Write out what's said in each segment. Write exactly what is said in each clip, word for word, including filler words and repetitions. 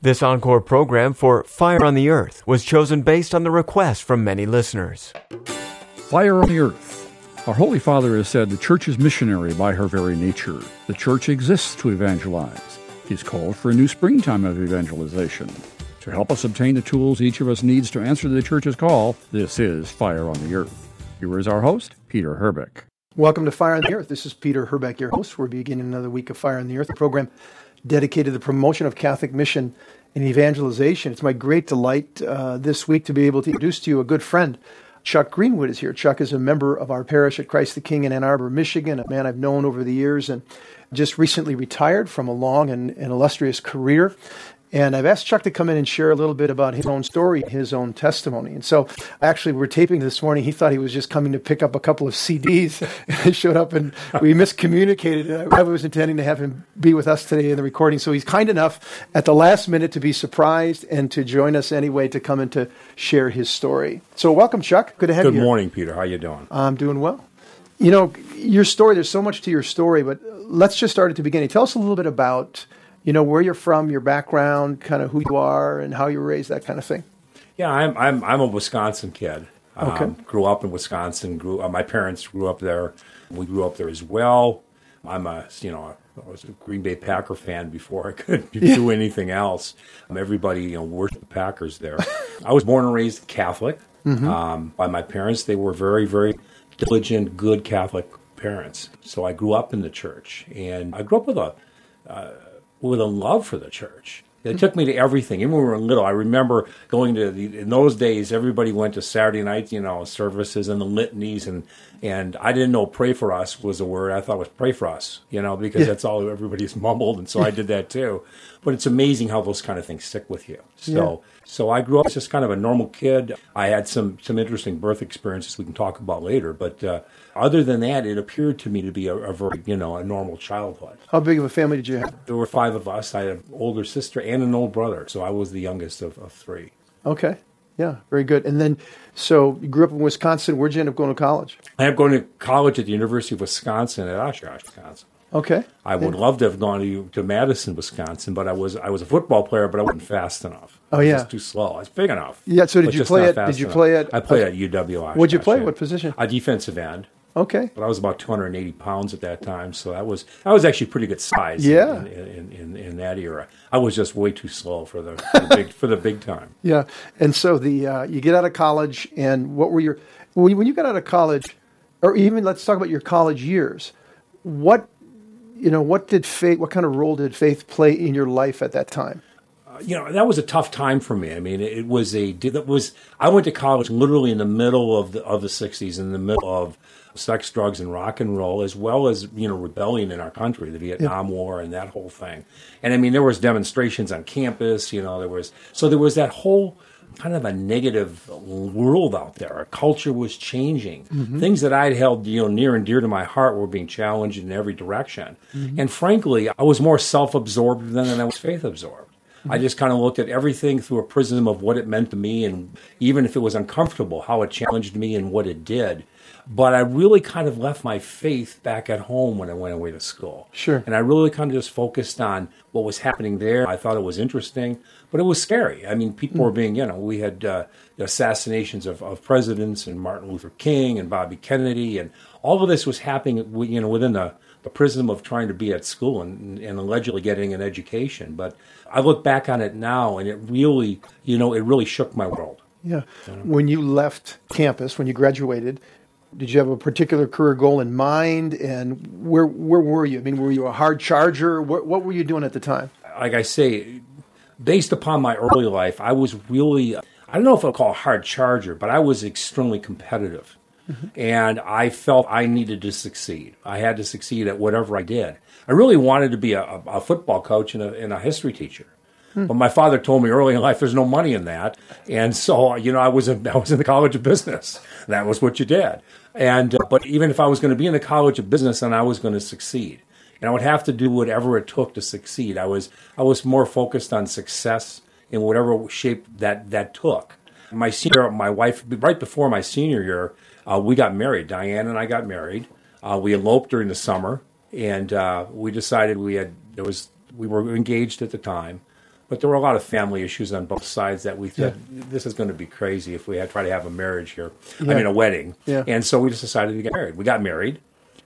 This encore program for Fire on the Earth was chosen based on the request from many listeners. Fire on the Earth. Our Holy Father has said the Church is missionary by her very nature. The Church exists to evangelize. He's called for a new springtime of evangelization. To help us obtain the tools each of us needs to answer the Church's call, this is Fire on the Earth. Here is our host, Peter Herbeck. Welcome to Fire on the Earth. This is Peter Herbeck, your host. We're beginning another week of Fire on the Earth, a program dedicated to the promotion of Catholic mission and evangelization. It's my great delight uh, this week to be able to introduce to you a good friend. Chuck Greenwood is here. Chuck is a member of our parish at Christ the King in Ann Arbor, Michigan, a man I've known over the years and just recently retired from a long and, and illustrious career. And I've asked Chuck to come in and share a little bit about his own story, his own testimony. And so actually we're taping this morning. He thought he was just coming to pick up a couple of C Ds. He showed up and we miscommunicated. I was intending to have him be with us today in the recording. So he's kind enough at the last minute to be surprised and to join us anyway to come and to share his story. So welcome, Chuck. Good to have Good you. Good morning, Peter. How you doing? I'm doing well. You know, your story, there's so much to your story, but let's just start at the beginning. Tell us a little bit about you know, where you're from, your background, kind of who you are and how you were raised, that kind of thing. Yeah, I'm I'm I'm a Wisconsin kid. Okay. Um, grew up in Wisconsin. Grew uh, my parents grew up there. We grew up there as well. I'm a you know I was a Green Bay Packer fan before I could Yeah. do anything else. Um, everybody you know worshipped the Packers there. I was born and raised Catholic Mm-hmm. um, by my parents. They were very very diligent, good Catholic parents. So I grew up in the church, and I grew up with a. Uh, with a love for the church. It took me to everything. Even when we were little, I remember going to, the, in those days, everybody went to Saturday night, you know, services and the litanies, and and I didn't know pray for us was a word. I thought it was pray for us, you know, because Yeah. that's all everybody's mumbled, and so I did that too. But it's amazing how those kind of things stick with you. So Yeah. so I grew up as just kind of a normal kid. I had some, some interesting birth experiences we can talk about later, but uh, other than that, it appeared to me to be a, a very, you know, a normal childhood. How big of a family did you have? There were five of us. I had an older sister and an older brother, so I was the youngest of, of three. Okay. Yeah, very good. And then, so you grew up in Wisconsin. Where'd you end up going to college? I am going to college at the University of Wisconsin at Oshkosh, Wisconsin. Okay. I would Yeah. love to have gone to, to Madison, Wisconsin, but I was I was a football player, but I wasn't fast enough. Oh, I was yeah. just too slow. I was big enough. Yeah, so did but you just play not at- fast did you enough. play at- I played at U W Oshkosh. What'd you play? yeah. What position? A defensive end. Okay. But I was about two hundred eighty pounds at that time, so that was that was actually pretty good size. Yeah. In, in, in, in that era, I was just way too slow for the, for the big for the big time. Yeah. And so the uh, you get out of college, and what were your when you, when you got out of college, or even let's talk about your college years. What you know, what did faith? What kind of role did faith play in your life at that time? You know, that was a tough time for me. I mean, it was a that was I went to college literally in the middle of the of the sixties, in the middle of sex, drugs, and rock and roll, as well as, you know, rebellion in our country, the Vietnam War and that whole thing. And I mean, there was demonstrations on campus, you know, there was so there was that whole kind of a negative world out there. Our culture was changing. Mm-hmm. Things that I'd held, you know, near and dear to my heart were being challenged in every direction. Mm-hmm. And frankly, I was more self-absorbed than I was faith-absorbed. I just kind of looked at everything through a prism of what it meant to me, and even if it was uncomfortable, how it challenged me and what it did. But I really kind of left my faith back at home when I went away to school. Sure. And I really kind of just focused on what was happening there. I thought it was interesting, but it was scary. I mean, people were being, you know, we had uh, the assassinations of, of presidents and Martin Luther King and Bobby Kennedy, and all of this was happening, you know, within the, the prism of trying to be at school and, and allegedly getting an education. But I look back on it now, and it really, you know, it really shook my world. Yeah. When you left campus, when you graduated, did you have a particular career goal in mind? And where where were you? I mean, were you a hard charger? What, what were you doing at the time? Like I say, based upon my early life, I was really, I don't know if I'll call it a hard charger, but I was extremely competitive. Mm-hmm. And I felt I needed to succeed. I had to succeed at whatever I did. I really wanted to be a, a football coach and a, and a history teacher. Hmm. But my father told me early in life there's no money in that. And so, you know, I was in, I was in the College of Business. That was what you did. And uh, but even if I was going to be in the College of Business, then I was going to succeed. And I would have to do whatever it took to succeed. I was I was more focused on success in whatever shape that, that took. My senior, my wife, right before my senior year, uh, we got married. Diane and I got married. Uh, we eloped during the summer, and uh, we decided we had there was we were engaged at the time. But there were a lot of family issues on both sides that we thought, yeah. this is going to be crazy if we had try to have a marriage here. Yeah. I mean, a wedding. Yeah. And so we just decided to get married. We got married,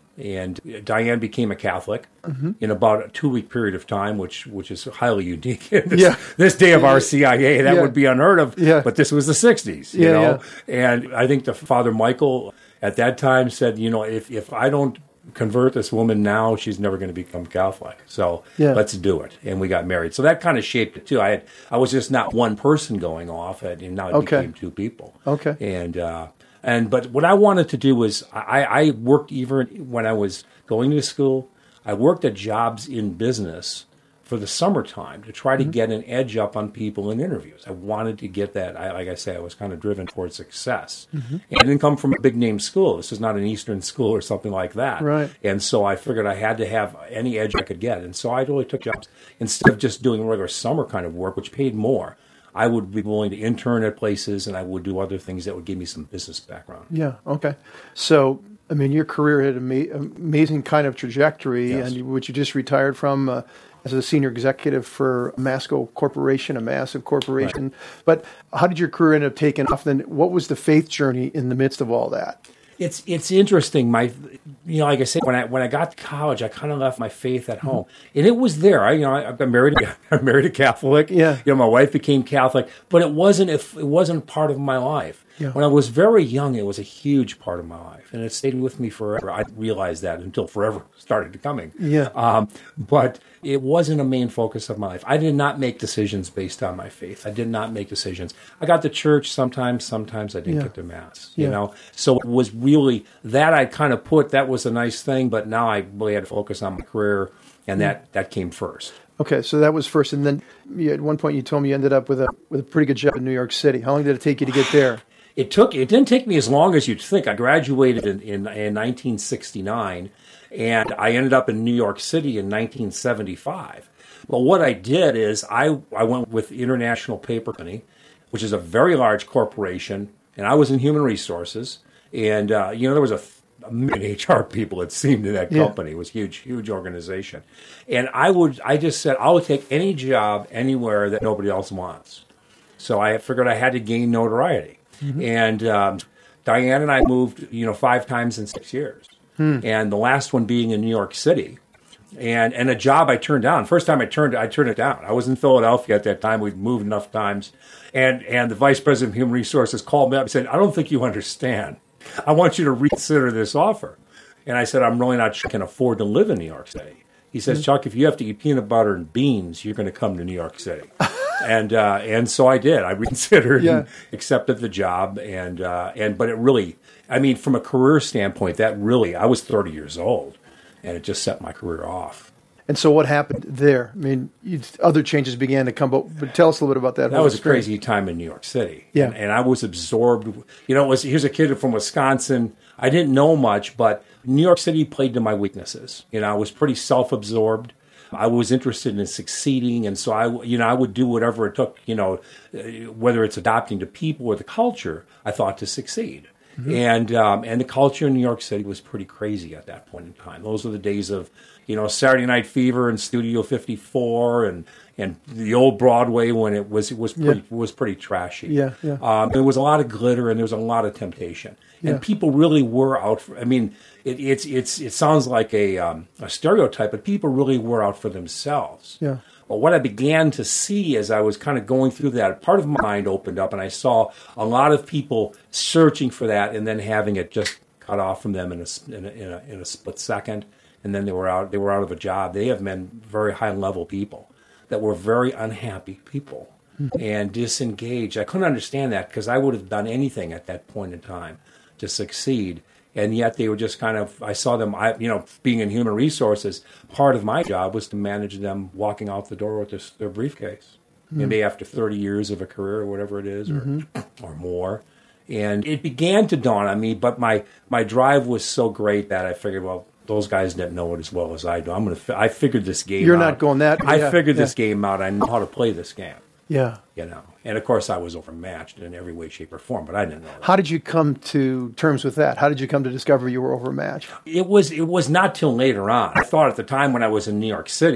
and Diane became a Catholic mm-hmm. in about a two-week period of time, which which is highly unique. In this, yeah. this day of our C I A, that yeah. would be unheard of. Yeah. But this was the sixties, you yeah, know. Yeah. And I think the Father Michael at that time said, you know, if if I don't convert this woman now, she's never going to become Catholic. So yeah. let's do it. And we got married. So that kind of shaped it too. I had, I was just not one person going off, and now it okay. became two people. Okay. And uh, and but what I wanted to do was I, I worked even when I was going to school. I worked at jobs in business for the summertime to try to mm-hmm. get an edge up on people in interviews. I wanted to get that. I, like I say, I was kind of driven towards success. Mm-hmm. And I didn't come from a big name school. This is not an Eastern school or something like that. Right. And so I figured I had to have any edge I could get. And so I really took jobs. Instead of just doing regular summer kind of work, which paid more, I would be willing to intern at places, and I would do other things that would give me some business background. Yeah, okay. So, I mean, your career had an ama- amazing kind of trajectory, yes. and you, which you just retired from uh, as a senior executive for Masco Corporation, a massive corporation. Right. But how did your career end up taking off? Then, what was the faith journey in the midst of all that? It's it's interesting. My, you know, like I said, when I when I got to college, I kind of left my faith at home, mm-hmm. and it was there. I, you know, I, I married I married a Catholic. Yeah. You know, my wife became Catholic, but it wasn't if it wasn't part of my life. Yeah. When I was very young, it was a huge part of my life, and it stayed with me forever. I realized that until forever started coming. Yeah. Um, but it wasn't a main focus of my life. I did not make decisions based on my faith. I did not make decisions. I got to church sometimes. Sometimes I didn't yeah. get to Mass. You yeah. know, so it was really that I kind of put. That was a nice thing, but now I really had to focus on my career, and that, mm. that came first. Okay, so that was first, and then you, at one point you told me you ended up with a with a pretty good job in New York City. How long did it take you to get there? It took. It didn't take me as long as you'd think. I graduated in, in, in nineteen sixty-nine, and I ended up in New York City in nineteen seventy-five. But what I did is I, I went with International Paper Company, which is a very large corporation, and I was in human resources. And, uh, you know, there was a, a million H R people, it seemed, in that company. Yeah. It was a huge, huge organization. And I would, I just said, I would take any job anywhere that nobody else wants. So I figured I had to gain notoriety. Mm-hmm. And um, Diane and I moved, you know, five times in six years. Hmm. And the last one being in New York City. And and a job I turned down. First time I turned I turned it down. I was in Philadelphia at that time. We'd moved enough times. And and the vice president of human resources called me up and said, I don't think you understand. I want you to reconsider this offer. And I said, I'm really not sure I can afford to live in New York City. He says, mm-hmm. Chuck, if you have to eat peanut butter and beans, you're going to come to New York City. and uh, and so I did. I reconsidered yeah. and accepted the job. And uh, and but it really, I mean, from a career standpoint, that really, I was thirty years old. And it just set my career off. And so what happened there? I mean, you, other changes began to come, but, but tell us a little bit about that. That was experience. A crazy time in New York City. Yeah. And, and I was absorbed. You know, it was, here's a kid from Wisconsin. I didn't know much, but New York City played to my weaknesses. You know, I was pretty self-absorbed. I was interested in succeeding. And so, I, you know, I would do whatever it took, you know, whether it's adapting to people or the culture, I thought, to succeed. Mm-hmm. And um, and the culture in New York City was pretty crazy at that point in time. Those were the days of, you know, Saturday Night Fever and Studio fifty-four and, and the old Broadway when it was it was pretty yeah. was pretty trashy. Yeah, yeah. Um, there was a lot of glitter and there was a lot of temptation, yeah. and people really were out for. I mean, it, it's it's it sounds like a um, a stereotype, but people really were out for themselves. Yeah. But what I began to see as I was kind of going through that, part of my mind opened up, and I saw a lot of people searching for that, and then having it just cut off from them in a in a, in a, in a split second, and then they were out. They were out of a job. They have been very high level people that were very unhappy people mm-hmm. and disengaged. I couldn't understand that because I would have done anything at that point in time to succeed. And yet they were just kind of, I saw them, I, you know, being in human resources, part of my job was to manage them walking out the door with this, their briefcase. Mm-hmm. Maybe after thirty years of a career or whatever it is, or mm-hmm. or more. And it began to dawn on me, but my, my drive was so great that I figured, well, those guys didn't know it as well as I do. I'm going to, I figured this game You're out. You're not going that. I yeah, figured yeah. this game out. I know how to play this game. Yeah. You know, and of course I was overmatched in every way, shape, or form, but I didn't know that. How did you come to terms with that? How did you come to discover you were overmatched? It was it was not till later on. I thought at the time when I was in New York City,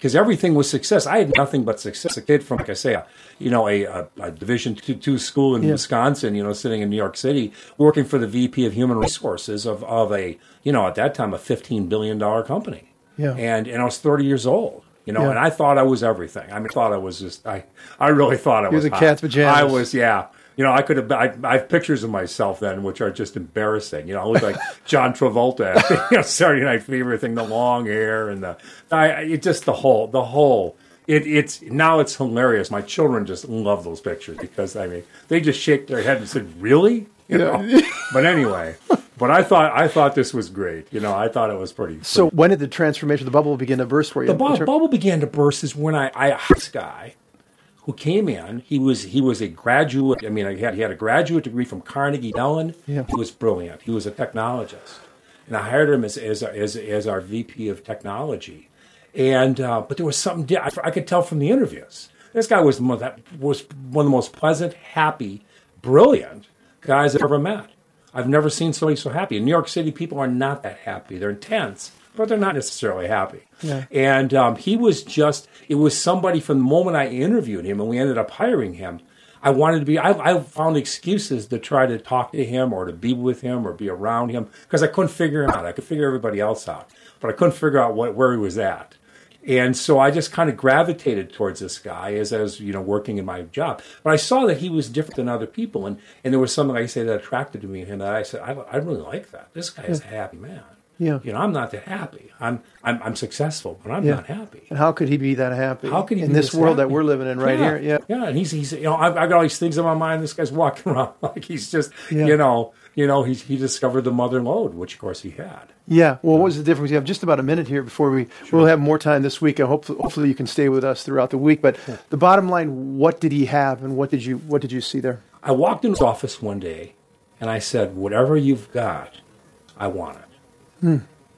because everything was success. I had nothing but success. A kid from, like I say, a, you know, a, a, a Division two, two school in yeah. Wisconsin, you know, sitting in New York City, working for the V P of Human Resources of, of a, you know, at that time, a fifteen billion dollars company. Yeah. And, and I was thirty years old, you know, yeah. and I thought I was everything. I mean, I thought I was just, I, I really thought I You're was the hot. cat's pajamas. I was, yeah. You know, I could have, I, I have pictures of myself then, which are just embarrassing. You know, I look like John Travolta, you know, Saturday Night Fever thing, the long hair and the, I, it just the whole, the whole, it, it's, now it's hilarious. My children just love those pictures because, I mean, they just shake their head and said, really? You know? Yeah. But anyway, but I thought, I thought this was great. You know, I thought it was pretty. So pretty. when did the transformation, the bubble begin to burst for you? The bu- bubble began to burst is when I, I, this guy, who came in, he was he was a graduate. I mean, he had, he had a graduate degree from Carnegie Mellon. Yeah. He was brilliant. He was a technologist, and I hired him as as as, as our V P of technology. And uh, but there was something di- I, I could tell from the interviews. This guy was mo- that was one of the most pleasant, happy, brilliant guys I've ever met. I've never seen somebody so happy. In New York City, people are not that happy. They're intense, but they're not necessarily happy. Yeah. And um, he was just, it was somebody from the moment I interviewed him and we ended up hiring him, I wanted to be, I, I found excuses to try to talk to him or to be with him or be around him because I couldn't figure him out. I could figure everybody else out, but I couldn't figure out what, where he was at. And so I just kind of gravitated towards this guy as I was, you know, working in my job. But I saw that he was different than other people. And, and there was something, like I say, that attracted to me in him that I said, I, I really like that. This guy is a happy man. Yeah. You know, I'm not that happy. I'm I'm, I'm successful, but I'm yeah. not happy. And how could he be that happy? How could he in be this, this world happy? that we're living in right yeah. here? Yeah. Yeah. And he's he's you know, I've, I've got all these things in my mind. This guy's walking around like he's just Yeah. you know, you know, he he discovered the mother lode, which of course he had. Yeah. Well, what was the difference? We have just about a minute here before we sure. we'll have more time this week. I hope hopefully you can stay with us throughout the week. But yeah. the bottom line, what did he have, and what did you what did you see there? I walked in his office one day, and I said, "Whatever you've got, I want it. Hmm.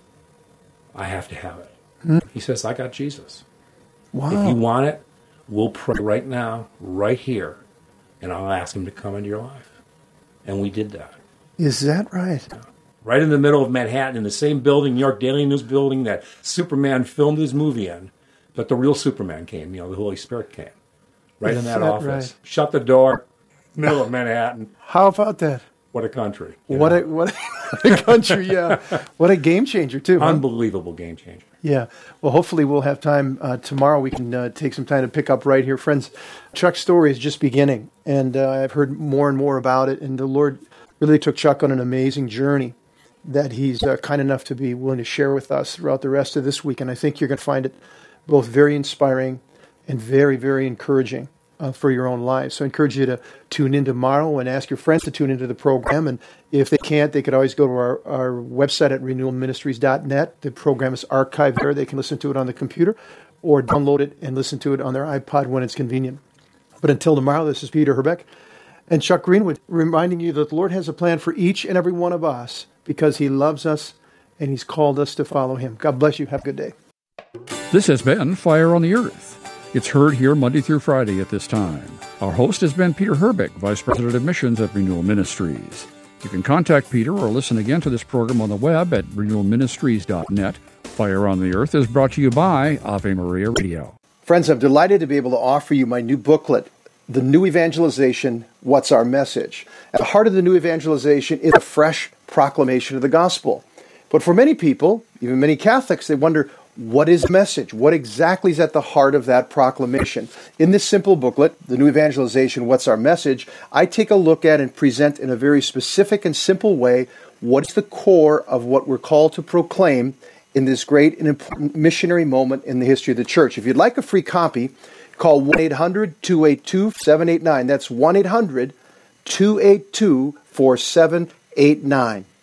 I have to have it." Hmm. He says, "I got Jesus. Wow. If you want it, we'll pray right now, right here, and I'll ask him to come into your life." And we did that. Is that right? Right in the middle of Manhattan, in the same building, New York Daily News building that Superman filmed his movie in, but the real Superman came, you know, the Holy Spirit came. Right Is in that, that office. Right? Shut the door, middle of Manhattan. How about that? What a country. What a, what, a, what a country, yeah. What a game changer, too. Huh? Unbelievable game changer. Yeah. Well, hopefully we'll have time uh, tomorrow. We can uh, take some time to pick up right here. Friends, Chuck's story is just beginning, and uh, I've heard more and more about it, and the Lord really took Chuck on an amazing journey that he's uh, kind enough to be willing to share with us throughout the rest of this week. And I think you're going to find it both very inspiring and very, very encouraging uh, for your own lives. So I encourage you to tune in tomorrow and ask your friends to tune into the program. And if they can't, they could always go to our, our website at renewal ministries dot net. The program is archived there. They can listen to it on the computer or download it and listen to it on their iPod when it's convenient. But until tomorrow, this is Peter Herbeck and Chuck Greenwood reminding you that the Lord has a plan for each and every one of us because he loves us and he's called us to follow him. God bless you. Have a good day. This has been Fire on the Earth. It's heard here Monday through Friday at this time. Our host has been Peter Herbeck, Vice President of Missions at Renewal Ministries. You can contact Peter or listen again to this program on the web at renewal ministries dot net. Fire on the Earth is brought to you by Ave Maria Radio. Friends, I'm delighted to be able to offer you my new booklet, The New Evangelization, What's Our Message? At the heart of the New Evangelization is a fresh proclamation of the gospel. But for many people, even many Catholics, they wonder, what is the message? What exactly is at the heart of that proclamation? In this simple booklet, The New Evangelization, What's Our Message? I take a look at and present in a very specific and simple way what's the core of what we're called to proclaim in this great and important missionary moment in the history of the church. If you'd like a free copy, call one eight hundred two eight two seven eight nine. That's one eight hundred two eight two four seven eight nine.